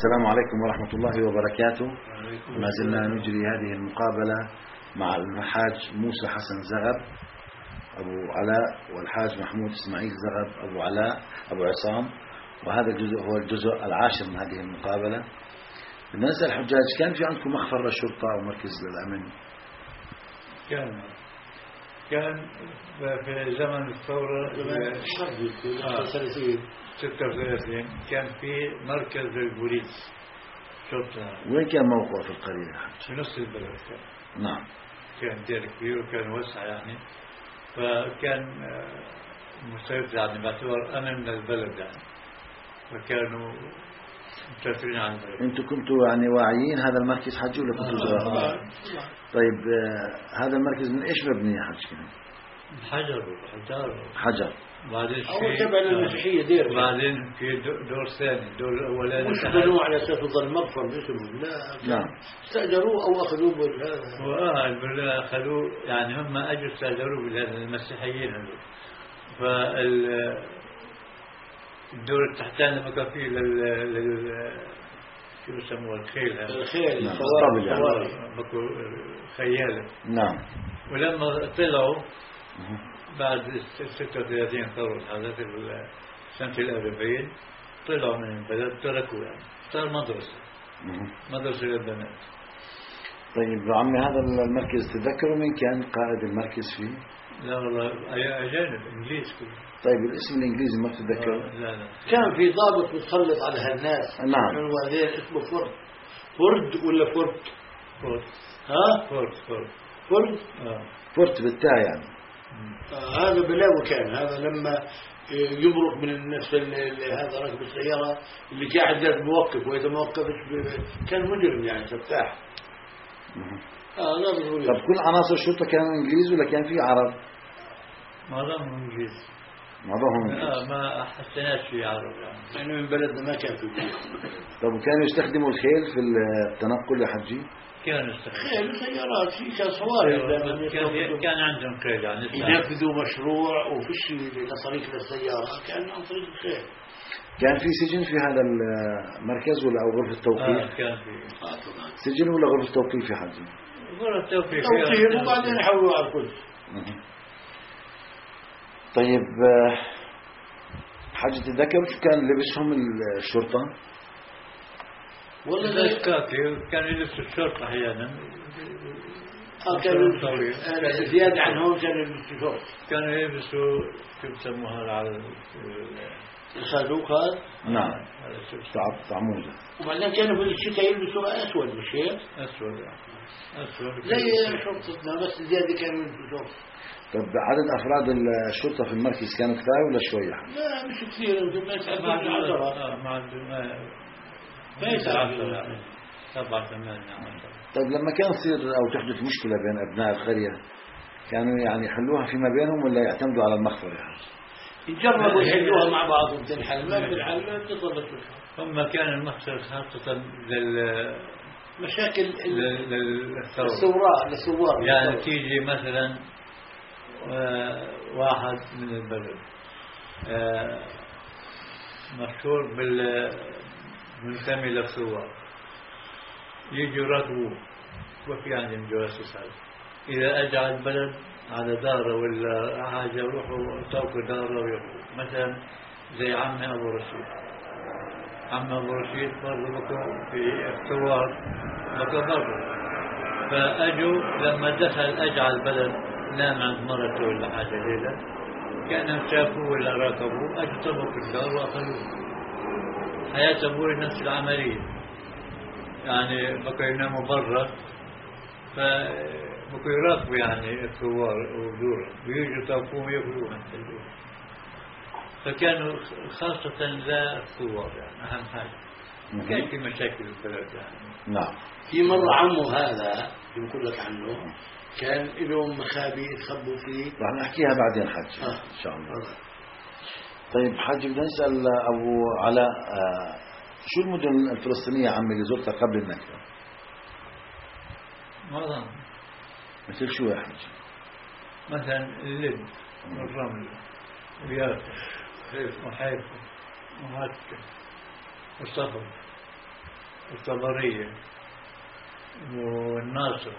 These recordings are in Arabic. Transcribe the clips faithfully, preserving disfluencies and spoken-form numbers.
السلام عليكم ورحمة الله وبركاته. ما زلنا نجري هذه المقابلة مع الحاج موسى حسن زغب أبو علاء والحاج محمود إسماعيل زغب أبو علاء أبو عصام، وهذا الجزء هو الجزء العاشر من هذه المقابلة. بدنا نسأل الحجاج، كان في عندكم مخفر للشرطة أو مركز للأمن؟ كان كان في زمن الثورة ستة وثلاثين كان في مركز للبوليس شرطة. وين كان موقعه في القرية؟ في نص البلد كان. نعم. كان دير كبير وكان وسع يعني، فكان مسيطر يعني باعتبار أمن للبلد يعني، فكانوا مسيطرين على البلد. أنتم كنتوا يعني واعيين هذا المركز حج ولا كنتوا صغار؟ طيب آه هذا المركز من إيش مبني يا حج كان؟ حجر حجر حجر. بعدين أول تبع المسيحية دير، بعدين في دور ثاني، الدور الأولاني مش بنوه على أساس يظل مقفر باسمه، لا نعم استأجروه أو أخذوه بالهذا. وآه أخذوه يعني، هم أجوا استأجروه بالهذا المسيحيين هذول. فال الدور التحتاني لما كان فيه لل لل شو بسموه الخيل هذا، الخيل نعم. الصواري يعني. بكو خيالة. نعم. ولما طلعوا بعد ستة وثلاثين ثورة هذا في سنة الأربعين، طلعوا من البلد تركوا يعني، صار مدرسة مدرسة للبنات. طيب عمي، هذا المركز تذكروا مين كان قائد المركز فيه؟ لا والله أجانب إنجليز كله. طيب الاسم الإنجليزي ما تتذكره؟ لا لا. كان في ضابط متسلط على هالناس. نعم. من وهذين اسمه فرد فرد ولا فرد فورت. ها فورت فورت فرد آه. فورت بالتاء يعني. آه هذا بلاوي كان. هذا لما يمرق من النفس اللي هذا راكب السيارة اللي قاعد لازم موقف، وإذا ما وقفش كان مجرم يعني سفاح. اه لا بقول. طب كل عناصر الشرطة كانوا إنجليز ولا كان في عرب؟ معظمهم إنجليز. معظمهم آه إنجليز. ما حسناش في عرب يعني. يعني من بلدنا ما كان في بلد. طب وكانوا يستخدموا الخيل في التنقل يا حجي؟ كانوا يستخدمون خيل وسيارات في كان صواري. كان كان عندهم خيل يعني. ينفذوا مشروع وفيش لطريق للسيارة كان عن طريق الخيل. كان في سجن في هذا المركز ولا أو غرفة توقيف؟ آه كان في آه طبعا. سجن ولا غرفة توقيف يا حجي؟ غرفة توقيف. توقيف وبعدين يحولوا على الكل. طيب حاجة تتذكر شو كان لبسهم الشرطة؟ والله والله كاكي كان يلبس الشرطة أحيانا. آه كان زيادة عن هون كان يلبسوا كانوا يلبسوا كيف يسموها على الصندوق هذا. نعم. على طع- طعموزة. وبعدين كانوا في الشتاء يلبسوا أسود مش هيك؟ أسود أسود زي شرطتنا بس زيادة كانوا يلبسوا. طب عدد أفراد الشرطة في المركز كانوا كثار ولا شوية؟ لا مش كثير، يمكن ما يسعدون مع عشرة. آه مع ما ما يسعدون يعني سبعة ثمانية عشرة. طيب لما كان تصير أو تحدث مشكلة بين أبناء القرية، كانوا يعني يحلوها فيما بينهم ولا يعتمدوا على المخفر يعني؟ يجربوا يحلوها مع بعض وتنحل، ما بتنحل تظل هم كان المخسر خاصة لل مشاكل لل- للثورة. الثوراء للثوار يعني تيجي مثلا آه، واحد من البلد آه، مشهور بال منتمي للثوار، يجي يراقبوه وفي عندهم جواسيس هذا. إذا أجى على البلد على داره ولا حاجة يروحوا طوق داره ويروحوا، مثلا زي عمي أبو رشيد. عمي أبو رشيد برضه بكون في الثوار بكون برضه. فأجوا لما دخل أجى على البلد نام عند مرته ولا حاجة ليلة، كأنهم شافوه ولا راقبوه، أجوا طبقوا في الدار وأخذوه. حياة أبوي نفس العملية يعني، بقوا يناموا برا، فبقوا يراقبوا يعني الثوار ودورهم، بيجوا يطوفوهم يأكلوهم حتى اليوم. فكانوا خاصة لا الثوار يعني أهم حاجة. كان في مشاكل البلد يعني. نعم. في مرة عمه هذا يقول لك عنه كان لهم مخابئ يخبوا فيه. رح نحكيها بعدين حج آه. إن شاء الله. طيب حج، بدنا نسأل أبو علاء، آه شو المدن الفلسطينية عمي اللي زرتها قبل النكبة؟ معظم مثل شو يا حج؟ مثلا اللب والرمل ويافا وحيفا ومكة وصفر والطبرية والناصر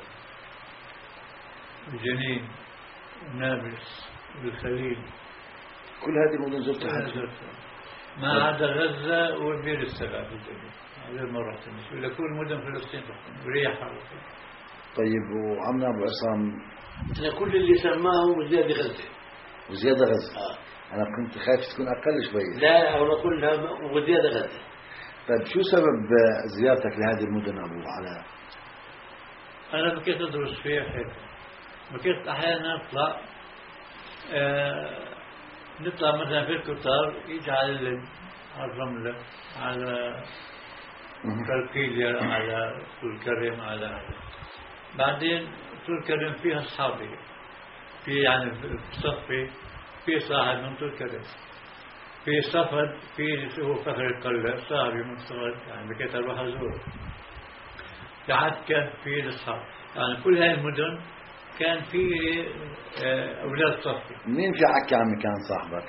وجنين ونابلس والخليل. كل هذه المدن زرتها؟ ما عدا غزة وبير السبع في الدنيا، هذا ما رحت ولا كل مدن فلسطين وريحة. طيب وعمنا أبو عصام، أنا كل اللي سماه وزيادة غزة. وزيادة غزة؟ آه. أنا كنت خايف تكون أقل شوي. لا أنا كلها وزيادة غزة. طيب شو سبب زيارتك لهذه المدن أبو علاء؟ أنا بكيت أدرس فيها حيث بكيت أحيانا أطلع آه نطلع مثلا في القطار يجي على الرملة على كركيليا على طول كريم على هذا. بعدين طول كريم فيها أصحابي في يعني في صفي في صاحب من طول كريم في صفد في هو فخر القلة صاحبي من صفد يعني بكيت أروح أزور. في عكا في الأصحاب يعني كل هاي المدن كان في أولاد صفي. مين في عكا عمي كان صاحبك؟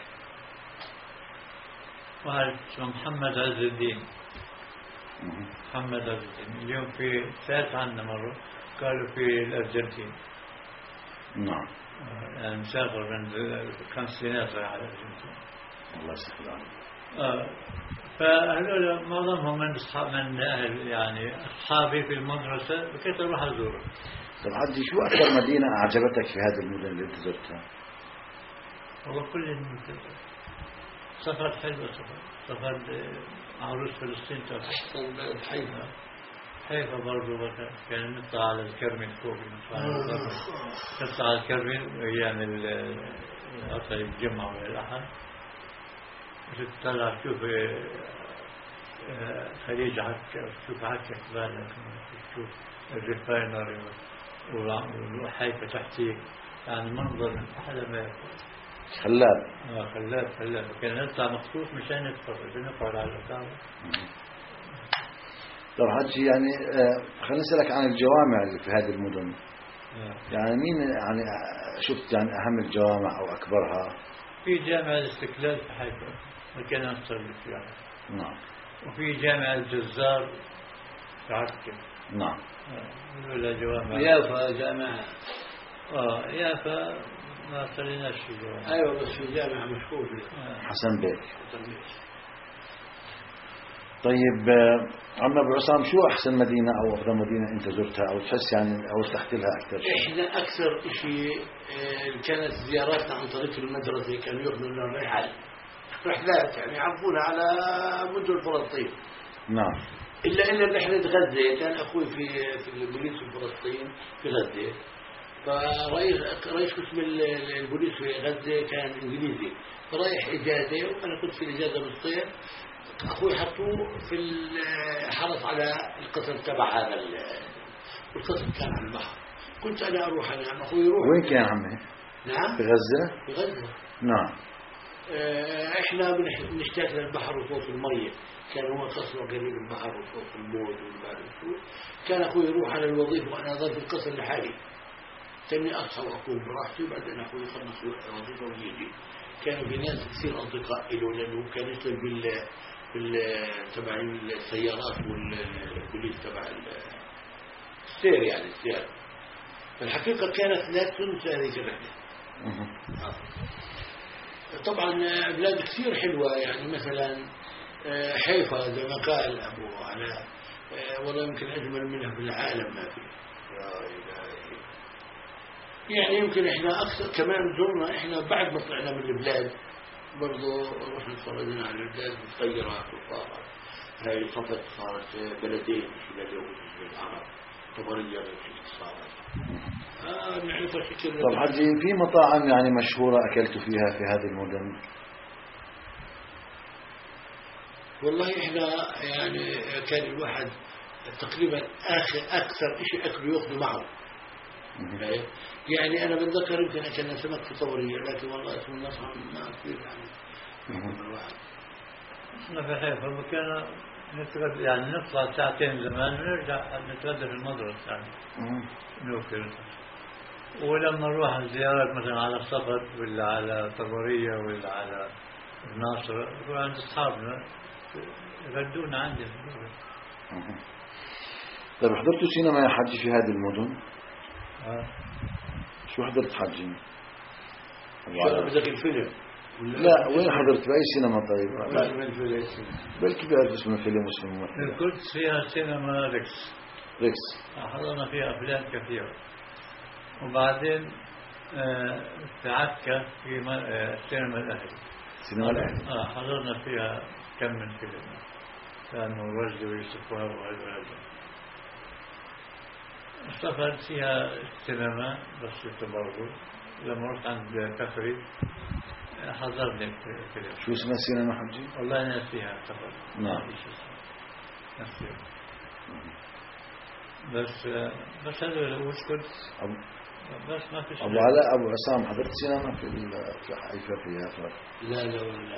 واحد اسمه محمد عز الدين. محمد عز الدين اليوم في فات عنا مرة قالوا في الأرجنتين. نعم. يعني مسافر من خمس سنوات على الأرجنتين. الله يسهل عليك. آه فهذول معظمهم من أصحاب من أهل يعني أصحابي في المدرسة بكيت أروح أزورهم. طب حجي شو أكثر مدينة أعجبتك في هذه المدن اللي أنت زرتها؟ هو كل المدن سفر حلو سفر سفر عروس فلسطين أحسن بلد حيفا. حيفا برضو كان نطلع على الكرمل فوق نطلع على الكرمل أيام العطل الجمعة والأحد تطلع تشوف خليج عكا تشوف عكا بالك تشوف الريفاينري وحيفا تحتيه يعني منظر من أحلى ما يكون. خلاب. آه خلاب خلاب كان نطلع مخصوص مشان نتفرج نقعد على الأطار. طب حجي يعني آه خلينا نسألك عن الجوامع اللي في هذه المدن. آه. يعني مين يعني شفت يعني أهم الجوامع أو أكبرها؟ في جامع الاستقلال في حيفا مكان نصلي فيها. نعم. وفي جامع الجزار في عكا. نعم. ولا جوامع. يافا جامعة. آه يافا ما صليناش في جوامع. أيوة بس في جامعة مشهور فيها. حسن بيك. طيب عم أبو عصام شو أحسن مدينة أو أفضل مدينة أنت زرتها أو تحس يعني أو ارتحت لها أكثر شيء؟ إحنا أكثر شيء كانت زياراتنا عن طريق المدرسة كانوا يأخذوا لنا الرحال رحلات يعني يعرفونا على مدن فلسطين. نعم. إلا إلا رحلة غزة كان أخوي في في البوليس في فلسطين في غزة فرئيس رئيس قسم البوليس في غزة كان إنجليزي رايح إجازة وأنا كنت في الإجازة بالصيف. أخوي حطوه في الحرس على القسم تبع هذا والقسم كان على البحر. كنت أنا أروح أنا أخوي يروح. وين كان عمي؟ نعم في غزة؟ في غزة. نعم. إحنا بنشتاق للبحر وصوت المية كان هو قصر قريب البحر وصوت الموج والبحر. كان أخوي يروح على الوظيفة وأنا ظل في القسم لحالي تاني أصحى وأقوم براحتي وبعدين أخوي يخلص الوظيفة ويجي. كانوا في ناس كثير أصدقاء له لأنه كان يشتغل بال بال تبع السيارات والبوليس تبع السير يعني السير. فالحقيقة كانت لا تنسى هذه الرحلة. طبعا بلاد كثير حلوة يعني مثلا حيفا زي ما قال أبو علاء والله يمكن أجمل منها في العالم ما في. يعني يمكن إحنا أكثر كمان زرنا إحنا بعد ما طلعنا من البلاد برضو رحنا اتفرجنا على البلاد بالطيارات وصارت هاي صفت صارت بلدين مش بلدين بالعرب طبرية صارت آه نعرفها شكل. طب حجي في مطاعم يعني مشهورة أكلتوا فيها في هذه المدن؟ والله إحنا يعني كان الواحد تقريبا آخر أكثر شيء أكله يأخذ معه. يعني أنا بتذكر يمكن أكلنا سمك في طورية لكن والله اسم المطعم ما كثير يعني. احنا في حيفا مكان نتغدى يعني نطلع ساعتين زمان ونرجع نتغدى في المدرسة يعني نوكل. ولما نروح الزيارات مثلا على صفد ولا على طبرية ولا على الناصر نروح عند أصحابنا يغدونا عندنا. طيب حضرتوا سينما يا حجي في هذه المدن؟ آه. شو حضرت حجي؟ شو بدك الفيلم؟ لا وين حضرت بأي سينما طيب؟ لا من الفيلم. بلكي بيعرف اسم الفيلم واسم القدس فيها سينما ريكس. ريكس. حضرنا فيها أفلام كثيرة. وبعدين آه في عكا في السينما الأهلي. سينما الأهلي. آه حضرنا فيها كم من فيلم. كانوا رشدي ويوسف وهذا. سافرت فيها السينما بس برضو لما رحت عند كفري حضرني فيلم. شو اسمها السينما حجي؟ والله أنا فيها سافر. نعم. نفسي. بس بس هذا هو القدس. بس ما فيش. أبو علاء أبو عصام حضرت سينما في في حيفا في يافا؟ لا لا ولا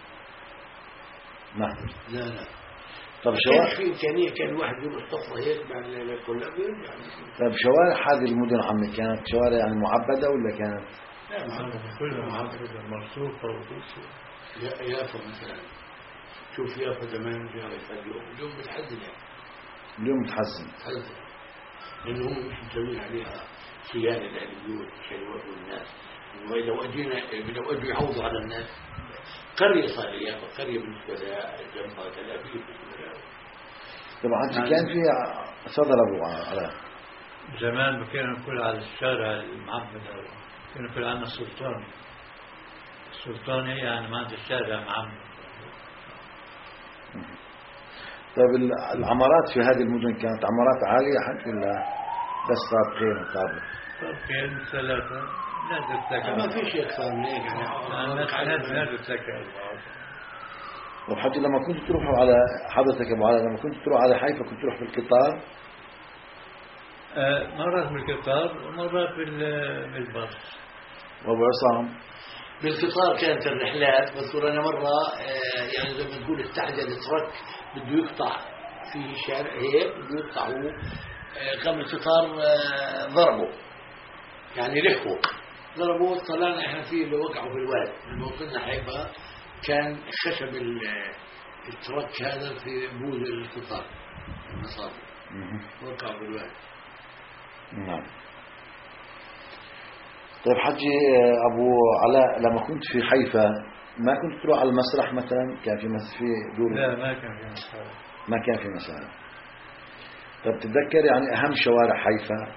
ما حضرت. لا لا. طب كان شوارع في إمكانية كان الواحد يروح طفرة هيك بعد الطلاب ويرجع. طيب شوارع هذه المدن عمي كانت شوارع يعني معبدة ولا كانت؟ لا معبدة. كلها معبدة مرصوفة وكل شيء. يا يافا مثلا شوف يافا زمان جارت اليوم اليوم بتحزن يعني. اليوم متحزن. بتحزن لأنهم مش مسوين عليها صيانة للبيوت عشان يوفوا الناس. وإذا أجينا لو أجوا يعوضوا على الناس قرية صار يافا قرية بالنسبة لها جنبها تل أبيب. طبعا كان فيها صدر أبو علاء. زمان كانوا كل على الشارع المعبد كانوا كل عنا السلطان. السلطان هي يعني ما عند الشارع معبد. طيب العمارات في هذه المدن كانت عمارات عالية حتى ولا بس طابقين وطابق؟ طابقين ثلاثة نادر سكن. ما في شيء أكثر من هيك يعني. نادر سكن. وحتى لما كنت تروحوا على حضرتك أبو علاء لما كنت تروح على حيفا كنت تروح بالقطار؟ آه مرات بالقطار ومرات بالباص. وأبو عصام؟ بالقطار كانت الرحلات. بذكر أنا مرة آه يعني زي ما نقول استعجل الترك بده يقطع في شارع هيك بده يقطع هو آه قام القطار آه ضربه يعني لحقوا ضربوا طلعنا احنا فيه اللي وقعوا في الواد. لما وصلنا حيفا كان خشب الترك هذا في بوز القطار المصاري وقعوا في الواد. نعم. طيب حجي أبو علاء لما كنت في حيفا ما كنت تروح على المسرح مثلا؟ كان في مس في دور؟ لا ما كان في مسرح. ما كان في مسرح. طيب تتذكر يعني أهم شوارع حيفا؟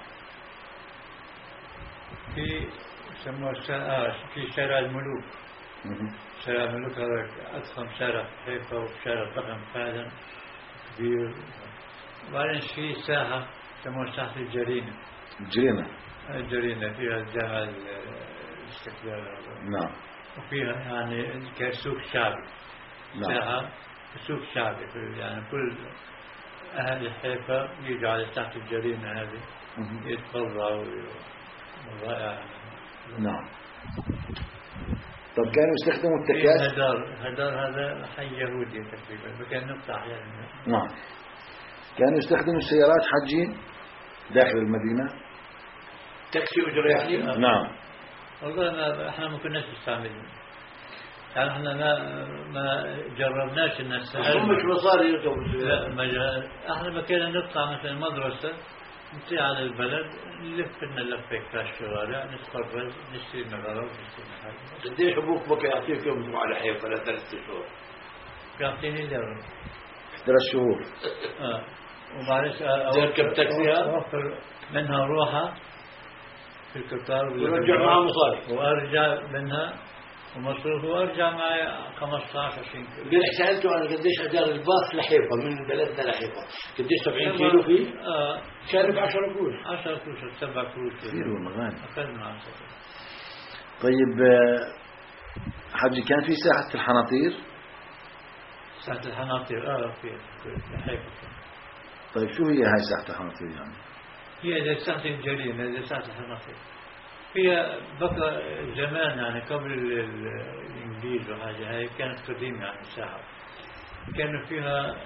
في سموه في شارع الملوك. شارع الملوك هذا أضخم شارع في حيفا وشارع ضخم فعلا كبير. وبعدين في ساحة سموها ساحة الجرينة. الجرينة. الجرينة فيها الجامع الاستقلال. نعم. وفيها يعني كسوق شعبي. نعم. ساحة سوق شعبي يعني كل أهل حيفا يجوا على ساحة الجرينة هذه يتفرعوا. رائع. نعم. طب كانوا يستخدموا التكياس؟ هدار هدار هذا حي يهودي تقريبا فكان نقطع يعني. نعم. كانوا يستخدموا السيارات حجي داخل المدينة؟ تاكسي أجرة يعني؟ نعم. والله ما احنا ما كناش نستعملهم. يعني احنا ما ما جربناش الناس. هم مش مصاري يركبوا. لا ما جا... احنا ما كنا نطلع مثلا المدرسة نطلع على البلد نلف لنا لفة في الشوارع نتفرج نشتري مغرب نشتري حاجة. قديش أبوك بك يعطيك يوم تروح على حيفا ثلاث شهور؟ يعطيني درهم. ثلاث شهور. اه ومعلش تركب تاكسيها أوفر منها روحة في القطار ورجع معها مصاري وارجع منها ومصروف وارجع معي خمسة عشر عشرين كيلو. قلت سألته أنا قديش أجار الباص لحيفا من بلدنا لحيفا قديش سبعين كيلو فيه؟ اه كان بعشرة كروش. عشرة كروش سبعة كروش كثير والله غالي. أخذنا عشرة. طيب حجي كان في ساحة الحناطير؟ ساحة الحناطير اه في حيفا. طيب شو هي هاي ساحة الحناطير يعني؟ هي زي ساحة الجريمة زي ساحة الحناطير. هي بقى زمان يعني قبل الإنجليز وحاجة هاي كانت قديمة يعني ساحة. كانوا فيها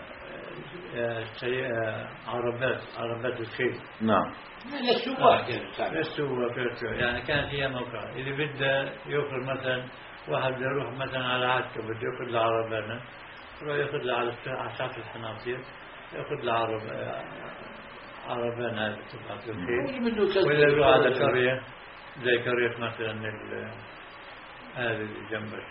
عربات عربات الخيل. نعم. لا السواق كانت. السواق يعني كانت هي موقع اللي بده يأخذ مثلا واحد بده يروح مثلا على عكا بده يأخذ له عربانة يروح يأخذ له على ساحة الحناطير ياخذ العرب عربان هذا تبعت الخيل منه ولا يروح على قرية زي قرية مثلا ال- هذه اللي جنب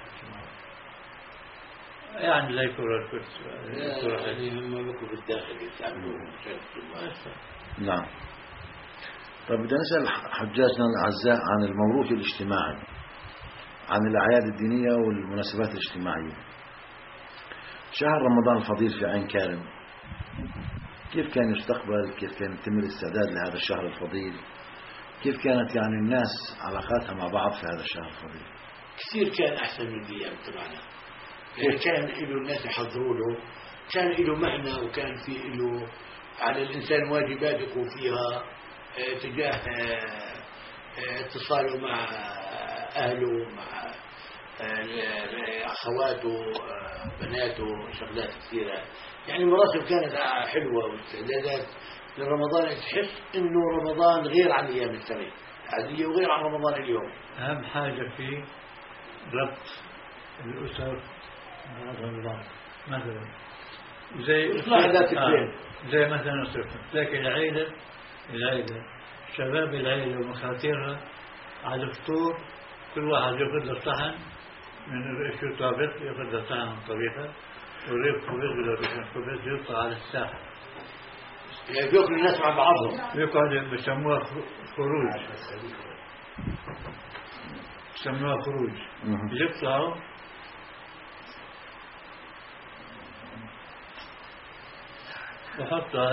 يعني زي كرة القدس يعني هم بكوا بالداخل يستعملوهم نعم. طيب بدنا نسأل حجاجنا الأعزاء عن الموروث الاجتماعي، عن الأعياد الدينية والمناسبات الاجتماعية. شهر رمضان الفضيل في عين كارم كيف كان يستقبل؟ كيف كان يتم الاستعداد لهذا الشهر الفضيل؟ كيف كانت يعني الناس علاقاتها مع بعض في هذا الشهر الفضيل؟ كثير كان أحسن من الأيام تبعنا. يعني كان له الناس يحضروا له، كان له معنى، وكان في له على الإنسان واجبات يكون فيها اه تجاه اه اتصاله مع أهله، مع اه أخواته، اه بناته، شغلات كثيرة. يعني المراسم كانت حلوة واستعدادات لرمضان، تحس إنه رمضان غير عن أيام السنة عادية وغير عن رمضان اليوم. أهم حاجة فيه ربط الأسر مع رمضان مثلا، زي إصلاح ذات البين. آه زي مثلا أسرتنا، لكن العيلة العيلة شباب العيلة ومخاطرها على الفطور كل واحد يأخذ له صحن من شو طابق، يأخذ له صحن من طريقة وريب خبز ولا ريب خبز يطلع على الساحة. يعني بيأكل الناس مع بعضهم، يقعد بسموها خروج، بسموها خروج. يطلعوا وحطوا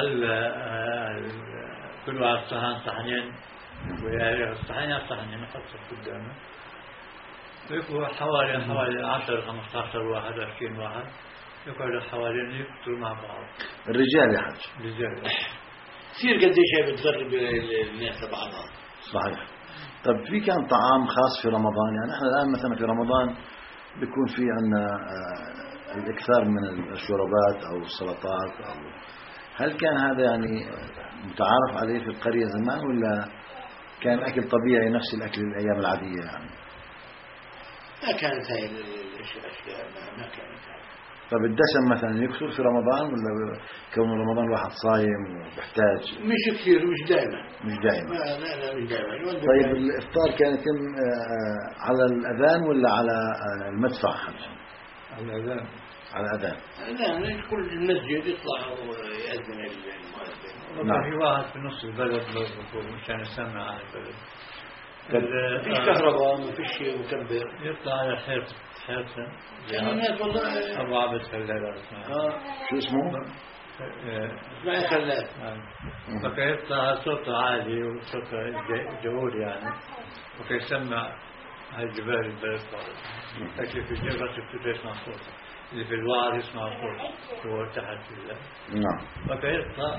كل واحد صحن صحنين ويا الصحنين صحنين يحطوا قدامه، ويكونوا حوالي حوالي عشرة خمسة عشر واحد عشرين واحد يقعدوا حوالين يفطروا مع بعض. الرجال يا حج. الرجال كثير قديش هي بتقرب الناس لبعضها. صحيح. طب في كان طعام خاص في رمضان؟ يعني احنا الآن مثلا في رمضان بيكون في عندنا الإكثار من الشوربات أو السلطات، أو هل كان هذا يعني متعارف عليه في القرية زمان، ولا كان أكل طبيعي نفس الأكل الأيام العادية يعني؟ ما كانت هاي الأشياء، ما كانت هاي. طب الدسم مثلا يكثر في رمضان، ولا كون رمضان الواحد صايم وبحتاج؟ مش كثير، مش دائما. مش دائما. لا لا مش دائما. طيب الإفطار كان يتم على الأذان ولا على المدفع حج؟ على الأذان. على الأذان. لا، كل المسجد يطلع ويأذن المؤذن. نعم. في واحد في نص البلد مشان يسمع على البلد. ما فيش كهرباء، ما فيش مكبر. يطلع على حيط حيط يعني الناس والله أبو عبد خلال اه شو اسمه؟ اسمعي خلال. فكان يطلع صوته عالي وصوته جهوري يعني، وكان يسمع هالجبال البلد لكن في الجبل تبتدي تسمع صوته، اللي في الوعر يسمع صوته هو تحت في الله. نعم. فكان يطلع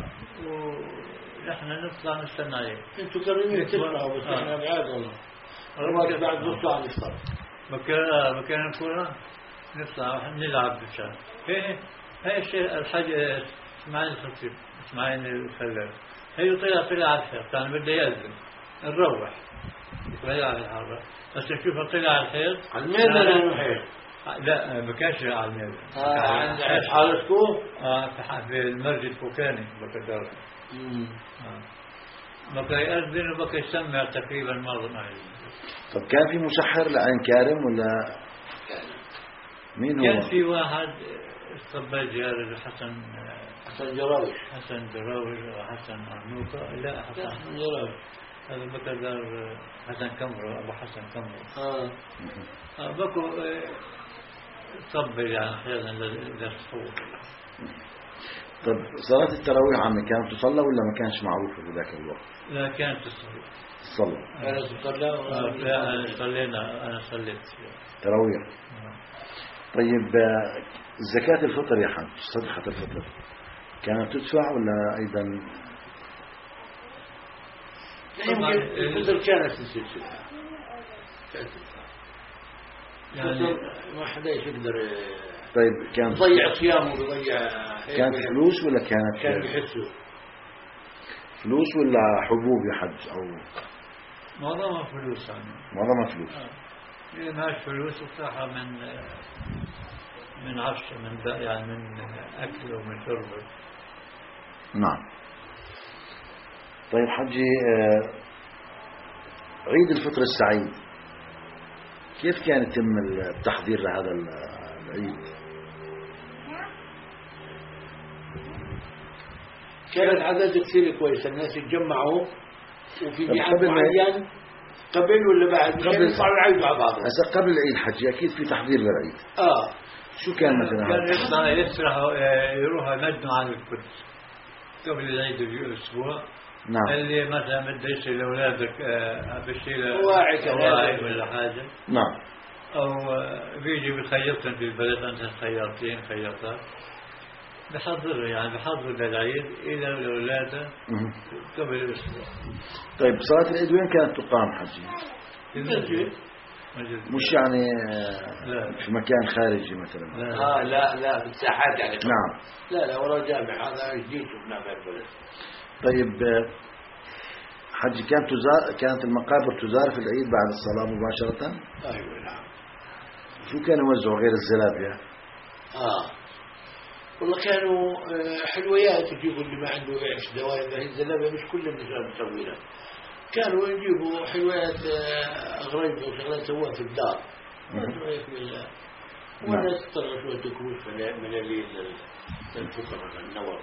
ونحن نطلع نستنى عليه. انتوا كريمين تسمعوا بس احنا بعاد والله. الوقت بعد نص ساعة نفطر. مكان مكان الكورة نطلع نلعب بالشارع. هي هي الشيء الحاجة اسمعين الخطيب اسمعين الخلال. هي طلع طلع على الحيط، كان بده يأذن نروح طلع على الحارة، بس نشوفه طلع على الحيط. على الميدان ولا الحيط؟ لا ما كانش على الميدان. اه على على السكوب. اه في المسجد فوكاني بكدار. امم بقى يأذن وبقى يسمع تقريبا مرة معي. طب كان في مسحر لعين كارم ولا مين هو؟ كان في واحد الصباجي هذا حسن حسن جراوي. حسن جراوي وحسن عنوكة. لا حسن حسن جراوي هذا بكدار حسن كمرو أبو حسن كمرو. اه آه بكو صبي يعني أحيانا للصور. طب صلاة التراويح عمي كانت تصلى ولا ما كانش معروفة في ذاك الوقت؟ لا كانت تصلي. تصلى. كانت تصلى. لا أنا صلينا أنا صليت تراويح. طيب زكاة الفطر يا حاج، صدقة الفطر كانت تدفع ولا أيضا؟ يمكن الفطر كانت السلسلة كانت يعني ما حدا يقدر. طيب كان يضيع صيامه ويضيع. كانت فلوس ولا كانت؟ كان بيحسوا فلوس ولا حبوب يا حج أو؟ معظمها فلوس يعني. معظمها فلوس. إيه ماش فلوس وصراحة من من عفش من يعني من أكل ومن شرب. نعم. طيب حجي، عيد الفطر السعيد كيف كان يتم التحضير لهذا العيد؟ كانت عادات كثير كويسة، الناس يتجمعوا وفي ميعاد قبل معين قبل ولا بعد قبل يطلعوا العيد مع بعض. هسه قبل العيد حجي أكيد في تحضير للعيد. آه شو كان مثلا؟ كان يطلع يسرحوا يروحوا يمدوا على القدس قبل العيد بأسبوع. نعم. اللي مثلا بده يشتري لأولادك بشيله واعي واعي ولا حاجة. نعم. أو بيجي بخيطهم في البلد، مثلا خياطين خياطات بحضروا يعني بحضروا للعيد إلى الأولاد قبل أسبوع. طيب صلاة العيد وين كانت تقام حجي؟ في المسجد. مش يعني لا. في مكان خارجي مثلا؟ لا. آه لا لا في الساحات يعني. نعم. لا لا ولا جامع، هذا جديد شفناه في البلد. طيب حجي، كانت تزار كانت المقابر تزار في العيد بعد الصلاة مباشرة؟ أيوة نعم. شو كانوا يوزعوا غير الزلابية؟ آه والله كانوا حلويات، يجيبوا اللي ما عنده عيش دواء، هي الزلابية مش كل الناس مسويها، كانوا يجيبوا حلويات غريبة وشغلات سووها في الدار. والناس تطلع شوية كروش ملاليل للفقراء النور.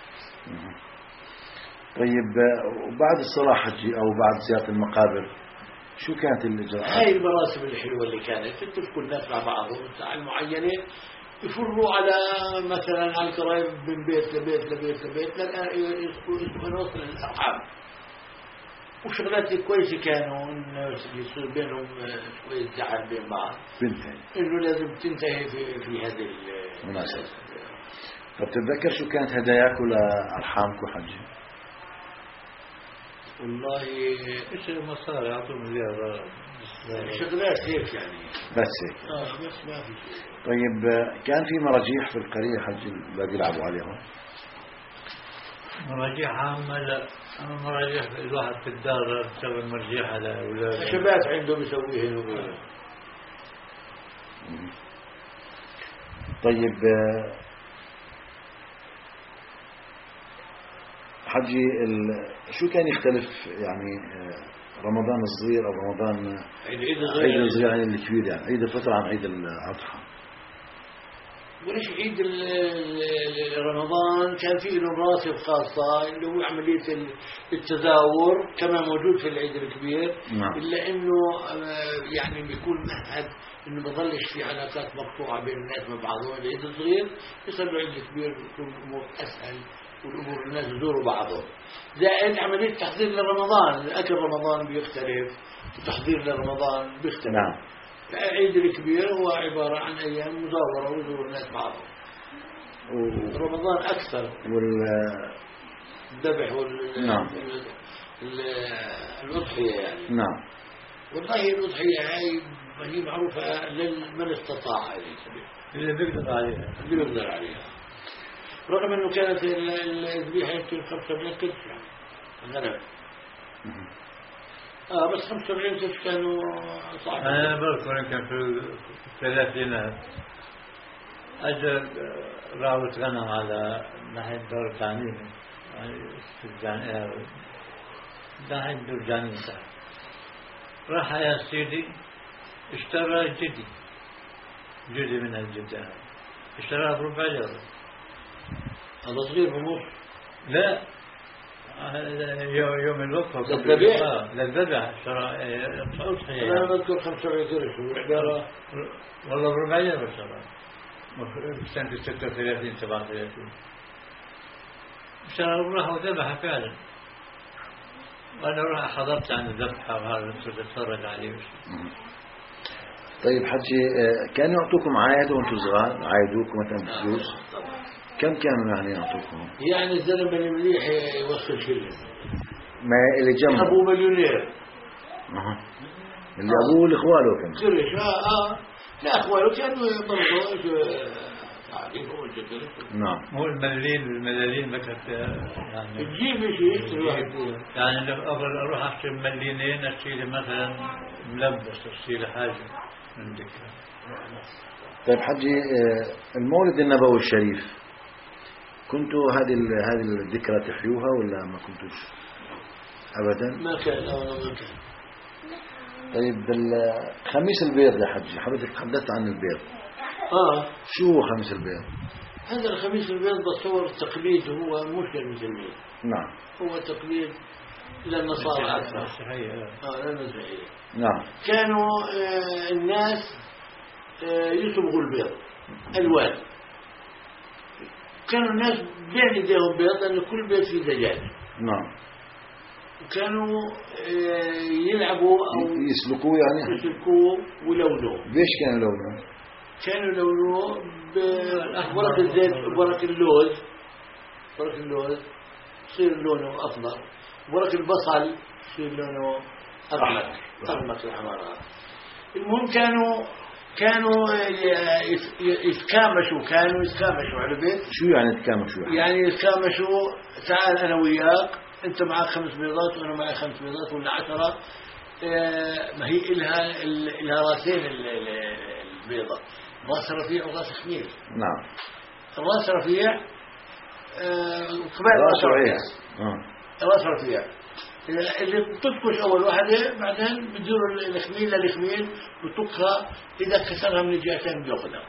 طيب وبعد الصلاة حجي أو بعد زيارة المقابر شو كانت الإجراءات؟ هاي المراسم الحلوة اللي كانت تتفقوا الناس مع بعضهم الساعة المعينة، يفروا على مثلا على القرايب من بيت لبيت لبيت لبيت يوصل للأرحام. وشغلات كويسة كانوا إنه يصير بينهم شوية زعل بين بعض، بنتهي إنه لازم تنتهي في في هذه المناسبة. طب تتذكر شو كانت هداياكم لأرحامكم حجي؟ والله إيش المصاري يعطوهم زيادة شغلات هيك يعني، بس هيك. آه بس ما في شيء. طيب كان في مراجيح في القرية حجي اللي يلعبوا عليهم؟ مراجيح عامة لا، مراجيح الواحد في الدار بسوي مرجيح على أولاده. شباب عندهم يسويهن وغيره. طيب حجي شو كان يختلف يعني رمضان الصغير أو رمضان عيد الصغير الصغير عن الكبير، يعني عيد الفطر عن عيد الأضحى؟ وليش عيد رمضان كان فيه له مراسم خاصة اللي هو عملية التزاور كما موجود في العيد الكبير. نعم. إلا إنه يعني بيكون مهد إنه بظلش في علاقات مقطوعة بين الناس مع بعضهم. العيد الصغير يصير له عيد الكبير بيكون الأمور أسهل والأمور الناس يزوروا بعضهم. زائد عملية تحضير لرمضان، أكل رمضان بيختلف وتحضير لرمضان بيختلف. نعم. العيد الكبير هو عبارة عن أيام مزورة ويزور الناس بعضهم. و... رمضان أكثر والذبح وال نعم. الأضحية يعني. نعم. والله الأضحية هاي هي معروفة لمن استطاع هذه السبيل، اللي بيقدر عليها اللي بيقدر عليها. رغم أنه كانت الذبيحة يمكن خمسة وسبعين كتف يعني الغنم. آه بس خمسة وسبعين كتف كانوا صعبين. أنا بذكر يمكن في الثلاثينات أجل راوت غنم على ناحية دور الجانين، يعني في الجانين ناحية دور الجانين تحت. راح يا سيدي اشترى جدي جدي من الجدة، اشترى بربع ليرة. هذا صغير بنص. لا يوم الوقفة للذبح؟ آه للذبح اشترى أضحية. أنا بذكر خمسة وسبعين قرش وعبارة والله بربع ليرة اشترى سنة ستة وثلاثين سبعة وثلاثين. اشترى وراح وذبح فعلا. وأنا راح حضرت عن الذبحة وهذا كنت أتفرج عليه. طيب حجي كانوا يعطوكم عايد وانتم صغار؟ عايدوكم مثلا فلوس؟ كم كانوا يعني يعطوكم؟ يعني الزلمة اللي مليح يوصل شيء ما اللي جنبه أبوه مليونير. أه. اللي أبوه الإخواله كم؟ قرش آه آه لا أخواله كانوا يطلبوا تعريفه والجدر. نعم. مو الملالين الملالين بكت يعني تجيب شيء يشتري واحد يعني أقول أروح أشتري ملينين أشتري مثلا ملبس أشتري حاجة من دكان. طيب حجي المولد النبوي الشريف كنتوا هذه هذه الذكرى تحيوها ولا ما كنتوش أبدا؟ ما كان أولا ما كان. طيب خميس البيض يا حجي، حضرتك تحدثت عن البيض. آه شو هو خميس البيض؟ هذا الخميس البيض بصور التقليد، هو مش للمسلمين. نعم. هو تقليد للنصارى أكثر. آه للمسيحية. نعم. كانوا آه الناس آه يصبغوا البيض ألوان. كانوا الناس بين ايديهم بيض، لأن كل بيت فيه دجاج. نعم. وكانوا يلعبوا أو يسلكوه يعني يسلكوه ولونه. ليش كان لونه؟ كانوا لونه بورق الزيت، بورق اللوز، ورق اللوز يصير لونه أخضر، ورق البصل يصير لونه أحمر، أحمر الحمار. المهم كانوا كانوا يتكامشوا كانوا يتكامشوا على البيت. شو يعني يتكامشوا؟ يعني يتكامشوا، تعال أنا وياك، أنت معك خمس بيضات وأنا معي خمس بيضات ولا عشرة. ما هي إلها إلها راسين البيضة، راس رفيع وراس خميل. نعم. الراس رفيع كمان راس رفيع. راس رفيع اللي بتطكش أول واحدة، بعدين بتدور الخميل للخميل بتطكها، إذا كسرها من الجهتين بياخذها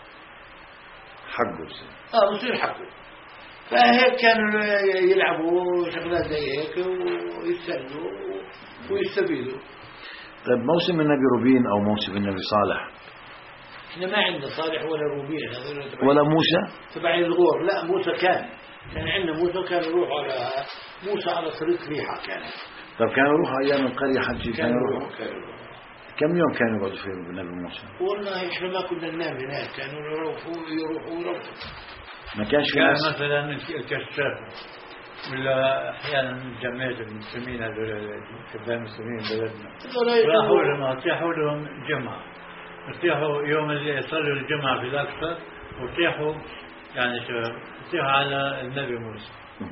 حقه. اه بصير حقه. فهيك كانوا يلعبوا شغلات زي هيك ويتسلوا ويستفيدوا. طيب موسم النبي روبين أو موسم النبي صالح؟ احنا ما عندنا صالح ولا روبين ولا موسى تبعين الغور. لا موسى كان كان عندنا موسى، كان يروح على موسى على طريق ريحة. كان طب كانوا يروحوا أيام القرية حجي؟ كانوا يروحوا كانوا كم يوم كانوا يقعدوا في النبي موسى؟ والله احنا ما كنا ننام هناك، كانوا يروحوا يروحوا يروحوا. ما كانش في كان ناس مثلا الكشاف ولا احيانا جمعيه المسلمين هذول شباب المسلمين بلدنا راحوا لهم اتيحوا لهم جمعه، اتيحوا يوم اللي يصلوا الجمعه في الاقصى، واتيحوا يعني شو اتيحوا على النبي موسى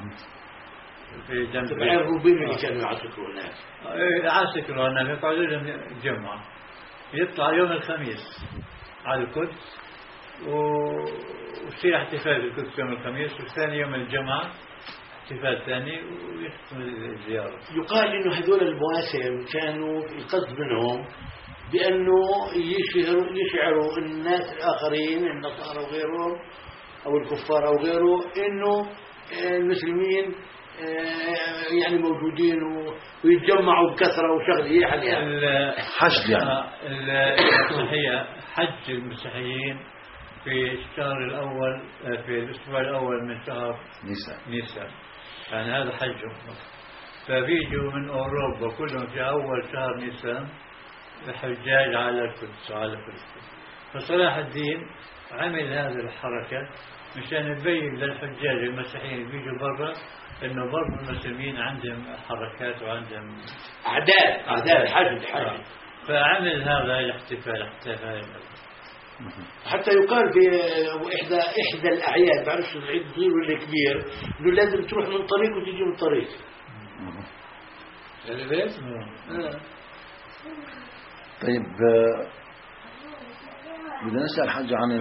في جنب تبع الروبين اللي كانوا يعسكروا هناك. يعسكروا هناك، يقعدوا لهم جمعه، يطلع يوم الخميس على القدس ويصير احتفال القدس يوم الخميس، وثاني يوم الجمعة احتفال ثاني ويختم الزيارة. يقال إنه هذول المواسم كانوا القصد منهم بأنه يشعروا يشعروا الناس الآخرين النصارى وغيرهم أو الكفار أو غيره إنه المسلمين يعني موجودين ويتجمعوا بكثرة وشغله عليها. حج يعني المسيحية، حج المسيحيين في الشهر الأول، في الأسبوع الأول من شهر نيسان نيسان يعني هذا حجهم. فبيجوا من أوروبا كلهم في أول شهر نيسان الحجاج على القدس وعلى فلسطين. فصلاح الدين عمل هذه الحركة مشان يبين للحجاج المسيحيين بيجوا برا إنه برا المسلمين عندهم حركات وعندهم أعداد أعداد حج حج. فعمل هذا الاحتفال احتفال حتى يقال في إحدى إحدى الأعياد، بعرفش العيد صغير ولا كبير، إنه لازم تروح من طريق وتيجي من طريق. يعني بس آه. طيب بدنا نسأل حاجة عن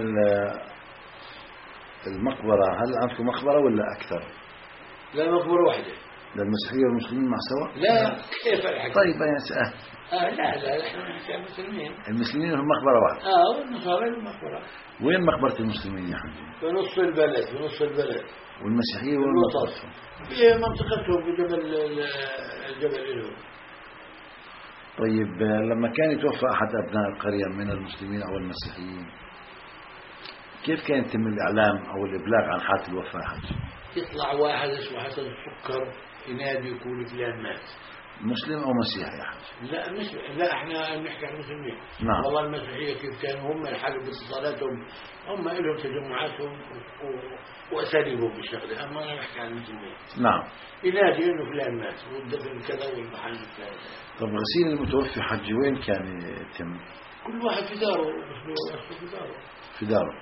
المقبرة. هل عندكم مقبرة ولا أكثر؟ لا مقبرة واحدة. للمسيحية والمسلمين مع سوا؟ لا كيف الحكي؟ طيب أنا سأل. آه لا لا احنا نحكي عن المسلمين. المسلمين هم مقبرة واحدة. اه والنصارى المقبرة. وين مقبرة المسلمين يا حبيبي؟ في نص البلد، في نص البلد. والمسيحية وين مقبرتهم؟ في منطقتهم في جبل الجبل لهم. طيب لما كان يتوفى أحد أبناء القرية من المسلمين أو المسيحيين، كيف كان يتم الإعلام أو الإبلاغ عن حالة الوفاة حج؟ يطلع واحد اسمه حسن السكر ينادي يقول فلان مات. مسلم أو مسيحي يا حج؟ لا مش لا احنا بنحكي عن المسلمين. نعم. والله المسيحية كيف كانوا هم الحاجة باتصالاتهم، هم لهم تجمعاتهم وأساليبهم بالشغلة، أما أنا بحكي عن المسلمين. نعم. ينادي إنه فلان مات والدفن كذا والمحل كذا. طب غسيل المتوفي حج وين كان يتم؟ كل واحد في داره، بس في داره. في داره.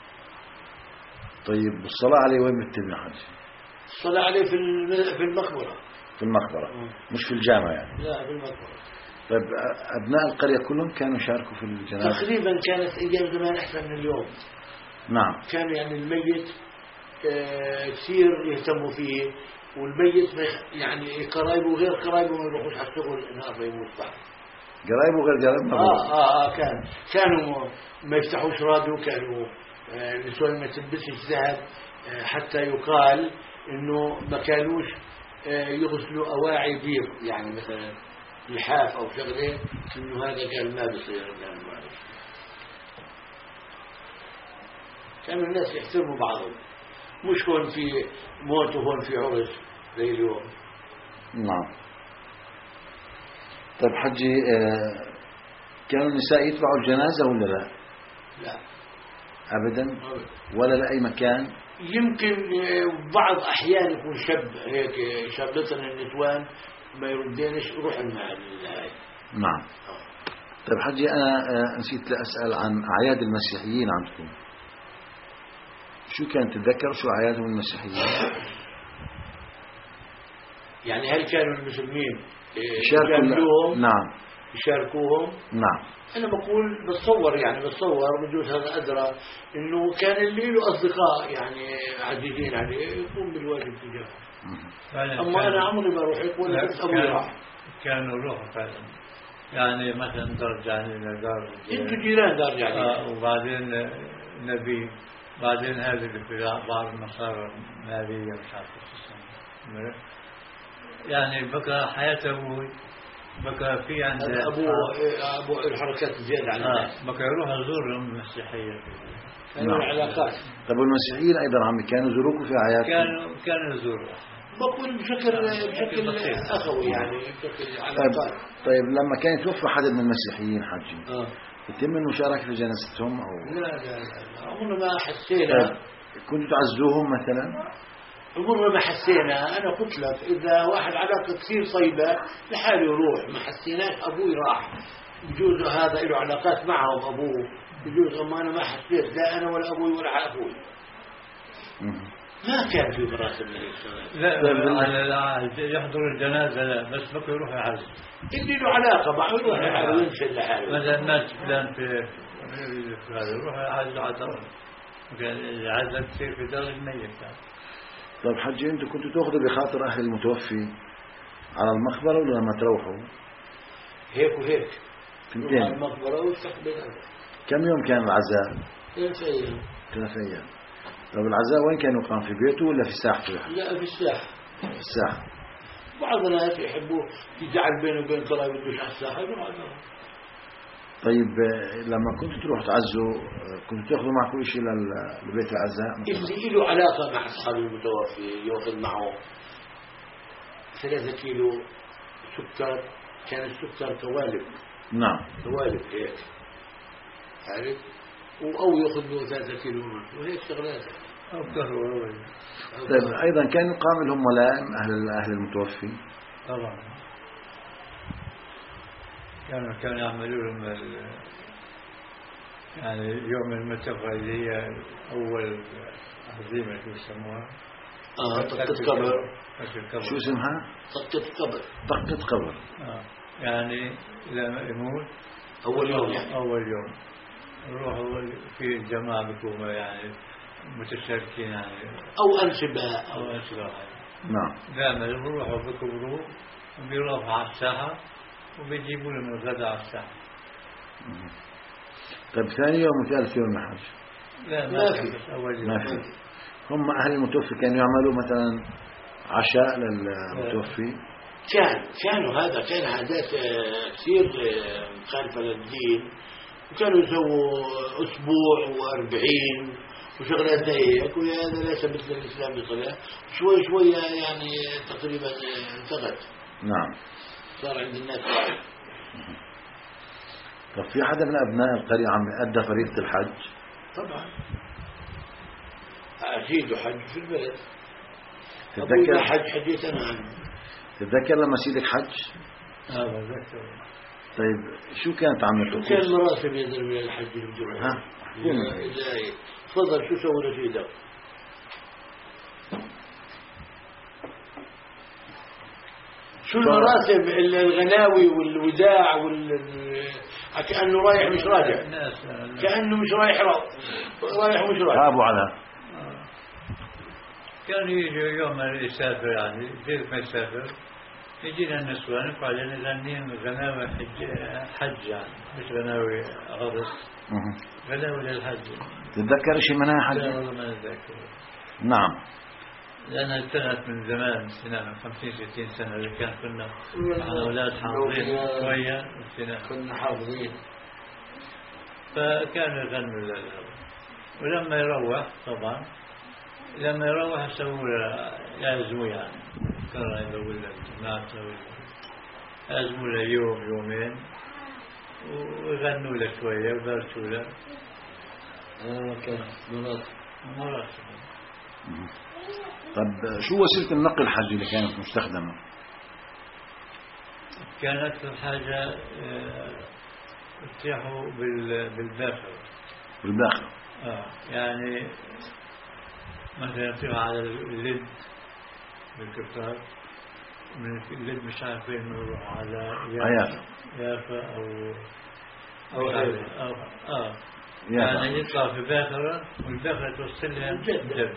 طيب الصلاة عليه وين بتتم يا حج؟ الصلاة عليه في في المقبرة. في المقبرة. م. مش في الجامع يعني؟ لا في المقبرة. طيب أبناء القرية كلهم كانوا يشاركوا في الجنازة؟ تقريبا كانت أيام زمان أحسن من اليوم. نعم. كان يعني الميت كثير يهتموا فيه، والميت يعني قرايبه وغير قرايبه ما يروحوش على الشغل نهار ما يموت بعد. قرايبه وغير قرايبه آه, آه, آه كان كانوا ما يفتحوش راديو، كانوا النسوان ما تلبسش ذهب، حتى يقال إنه ما كانوش يغسلوا أواعي بيض، يعني مثلا لحاف أو شغلة، إنه هذا كان ما بيصير. كانوا الناس يحترموا بعضهم، مش هون في موت وهون في عرس زي اليوم. نعم. طيب حجي، كانوا النساء يتبعوا الجنازة ولا لا؟ لا أبدا ولا لأي مكان. يمكن بعض أحيان يكون شاب هيك شابتنا النسوان ما يردينش روح مع الهاي. نعم. طيب حجي، أنا نسيت لأسأل عن أعياد المسيحيين عندكم، شو كانت تتذكر شو أعيادهم المسيحيين؟ يعني هل كانوا المسلمين يشاركوا؟ نعم يشاركوهم. نعم. أنا بقول بتصور يعني بتصور بجوز هذا أدرى إنه كان اللي له أصدقاء يعني عزيزين عليه يقوم بالواجب تجاههم. أما أنا عمري ما روح يقول بس أبوي راح. كانوا روحوا فعلا، يعني مثلا درجة إلى دار أنتوا جيران دار يعني. آه وبعدين نبي، بعدين هذه في بعض المصارى مالية مش عارف اسمها، يعني بقى حياة أبوي بقى في عند أبو أبو الحركات الزيادة عن الناس. آه بقى يروح يزورهم المسيحية. كانوا العلاقات. طب والمسيحيين أيضا عمي كانوا يزوروكم في أعياد؟ كانوا كانوا يزوروا. بقول بشكل بشكل أخوي يعني بشكل علاقات. طيب لما كان يتوفى حد من المسيحيين حجي آه. يتم المشاركة في جنازتهم أو؟ لا لا لا عمرنا ما حسينا. طيب كنتوا تعزوهم مثلا؟ عمرنا ما حسينا. أنا قلت لك إذا واحد علاقة كثير طيبة لحاله يروح، ما حسيناش أبوي راح. بجوز هذا له علاقات معهم أبوه، بجوز أما أنا ما حسيت لا أنا ولا أبوي ولا أخوي. ما كان في مراسم من السنة. لا على يحضر الجنازة لا، بس بقى يروح يعزل. اللي له علاقة معه يروح يعزل وينشل لحاله. مثلا الناس فلان في هذا يروح يعزل على دار، العزل تصير في دار الميت. طيب حجي، انتوا كنتوا تاخذوا بخاطر اهل المتوفي على المقبرة ولا لما تروحوا؟ هيك وهيك. تنتين. على المقبرة وتستقبل. كم يوم كان العزاء؟ ثلاث أيام. ثلاث أيام. طب العزاء وين كان يقام، في بيته ولا في ساحته؟ لا في الساحة. في الساحة. بعض الناس يحبوا يجعل بينه وبين قرايبه يدوش على الساحة يروح على. طيب لما كنتوا تروحوا تعزوا كنتوا تاخذوا معكم شيء لبيت العزاء؟ اللي له علاقة مع أصحاب المتوفي يأخذ معه ثلاثة كيلو سكر، كان السكر كوالب. نعم. كوالب هيك عارف، أو يأخذ له ثلاثة كيلو وهيك شغلات. طيب أيضا كان يقام لهم ولائم أهل أهل المتوفي؟ طبعا كانوا كانوا يعملوا لهم يعني يوم المتوفى اللي هي أول عزيمة شو يسموها؟ آه طقة قبر. شو اسمها؟ طقة قبر. طقة قبر. آه يعني لما يموت أول يوم يعني. أول يوم نروح في الجماعة بيكونوا يعني متشاركين يعني أو أنشباء أو أنشباء. نعم. دائما بيروحوا بيكبروا وبيروحوا على الساحة وبيجيبوا لهم الغداء على الساحة. طيب ثاني يوم وثالث يوم الحج؟ لا ما في. أول يوم. ما في. هم أهل المتوفي كانوا يعملوا مثلا عشاء للمتوفي؟ كان كانوا هذا كان عادات كثير مخالفة للدين، وكانوا يسووا أسبوع وأربعين وشغلات زي هيك، وهذا ليس مثل الإسلام بصلاة. شوي شوية يعني تقريبا انتهت. نعم. صار عند الناس. طب في حدا من أبناء القرية عم أدى فريضة الحج؟ طبعا أكيد حج في البلد. تتذكر حج حجيت أنا عنه. تتذكر لما سيدك حج؟ اه بتذكر. طيب شو كانت عملته؟ شو كان مراسم يدر من الحج بالجمعة؟ ها؟ إزاي؟ تفضل شو سووا لسيدك؟ شو المراسم الغناوي والوداع وال كأنه رايح مش راجع، كأنه مش رايح رايح ومش راجع. أبو علاء كان يجي يوم يسافر يعني كيف ما يسافر يجينا النسوان يقعد نغنين غناوي حج حج يعني مش غناوي عرس غناوي للحج. تتذكر شيء منها حج؟ لا والله ما أتذكر. نعم. لأنها انتهت من زمان سنة خمسين ستين سنة اللي كان كنا على أولاد حافظين شوية كنا حافظين. فكانوا يغنوا للهوى. ولما يروح طبعا لما يروح يسووا يعزموا يعني كان يقول له ما تسوي يعزموا له يوم يومين ويغنوا له شوية ويباركوا له. هذا كان مرات مرات. طب شو وسيلة النقل الحج اللي كانت مستخدمة؟ كانت الحاجة يتيحوا بالباخرة. بالباخرة. آه يعني مثلا يطيح على اللد بالكفار من اللد مش عارف وين نروح على يافا يافا أو أو أو آه يعني يطلع في باخرة والباخرة توصلها جدة.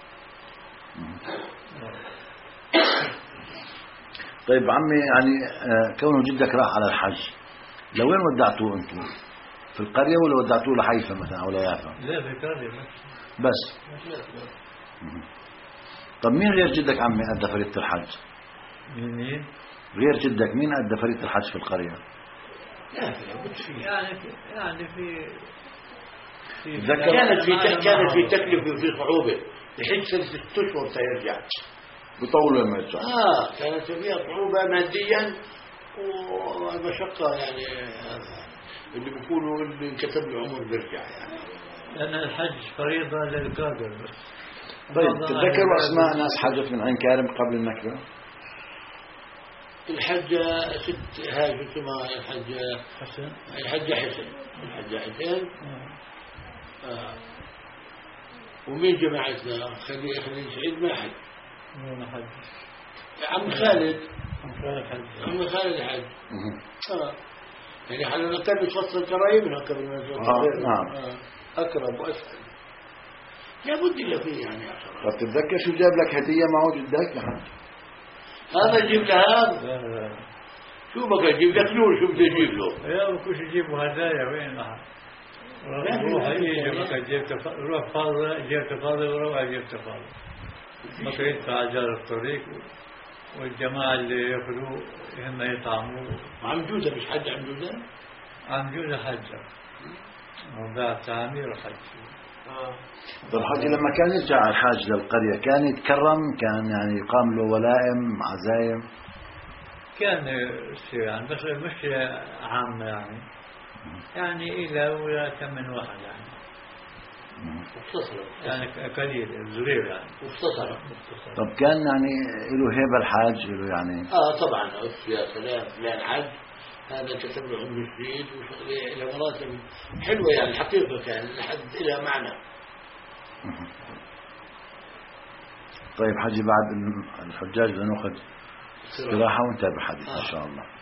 طيب عمي يعني كونه جدك راح على الحج لوين ودعتوه انتم؟ في القرية ولا ودعتوه لحيفا مثلا او ليافا؟ لا في القرية بس. بس. طب مين غير جدك عمي أدى فريضة الحج؟ مين؟ غير جدك مين أدى فريضة الحج في القرية؟ لا في يعني في يعني في كانت في كانت في تكلفة وفي صعوبة يحج ست أشهر سيرجع. بطول لما يرجع. آه كانت فيها صعوبة ماديا ومشقة يعني اللي بيكونوا اللي انكتب له عمر بيرجع يعني. لأن الحج فريضة للقادر بس. طيب تتذكروا أسماء ناس حجت من عين كارم قبل النكبة؟ الحجة ست هاي شو اسمها الحجة حسن. الحجة حسن الحجة حسن. آه. ومين جماعتنا خلي خلي سعيد ما حج. مين حج؟ عم خالد. عم خالد حج. عم خالد حج. آه. يعني حنا كان يتفصل قرايبنا قبل ما يتفصل. آه. نعم. آه. أقرب وأسهل. لابد إلا فيه يعني يا أخي. طب تتذكر شو جاب لك هدية معه جدك لحج؟ هذا جيب له هذا. لا لا. شو بقى جيب لك نور شو بده يجيب له؟ يا بكوش يجيبوا هدايا وين معه؟ روح يجي بقى جبت روح فاضة جبت فاضة وروح جبت فاضة. بقى يدفع أجار الطريق والجماعة اللي يأكلوا هم يطعموا. عم جوزة مش حج عم جوزة؟ عم جوزة حجة. وبعد تعمير وحج. آه. طب حجي لما كان يرجع الحاج للقرية كان يتكرم كان يعني يقام له ولائم عزايم؟ كان شيء يعني بس مش عام يعني يعني إلى ولا كم من واحد يعني مختصرة يعني قليل صغير يعني مختصرة. طب كان يعني له هيبة الحاج له يعني؟ آه طبعا يا سلام لا الحج هذا كتب له عمر جديد وشغله إلى مراتب حلوة يعني حقيقة كان الحج إلى معنى. طيب حجي بعد الحجاج بناخذ استراحة ونتابع حديث إن شاء الله.